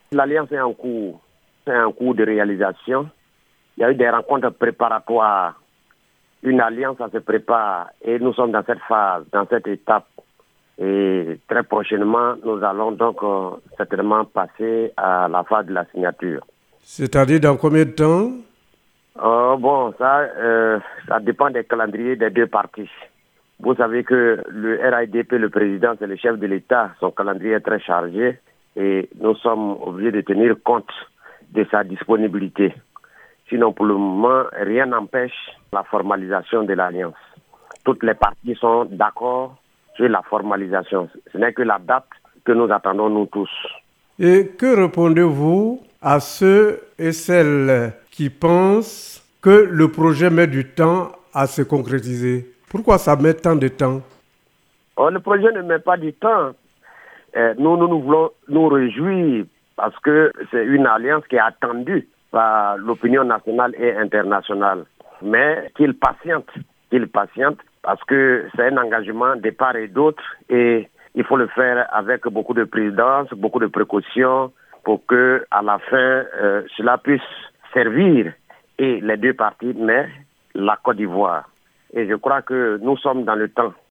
L'Alliance est en cours de réalisation. Il y a eu des rencontres préparatoires. Une alliance, ça se prépare et nous sommes dans cette phase, dans cette étape. Et très prochainement, nous allons donc certainement passer à la phase de la signature. C'est-à-dire dans combien de temps? Ça dépend des calendriers des deux parties. Vous savez que le RAIDP, le président, c'est le chef de l'État. Son calendrier est très chargé et nous sommes obligés de tenir compte de sa disponibilité. Sinon, pour le moment, rien n'empêche la formalisation de l'Alliance. Toutes les parties sont d'accord sur la formalisation. Ce n'est que la date que nous attendons, nous tous. Et que répondez-vous à ceux et celles qui pensent que le projet met du temps à se concrétiser? Pourquoi ça met tant de temps? Le projet ne met pas du temps. Nous voulons nous réjouir parce que c'est une alliance qui est attendue par l'opinion nationale et internationale. Mais qu'il patiente parce que c'est un engagement de part et d'autre et il faut le faire avec beaucoup de prudence, beaucoup de précautions pour que à la fin cela puisse servir et les deux parties, mais la Côte d'Ivoire. Et je crois que nous sommes dans le temps.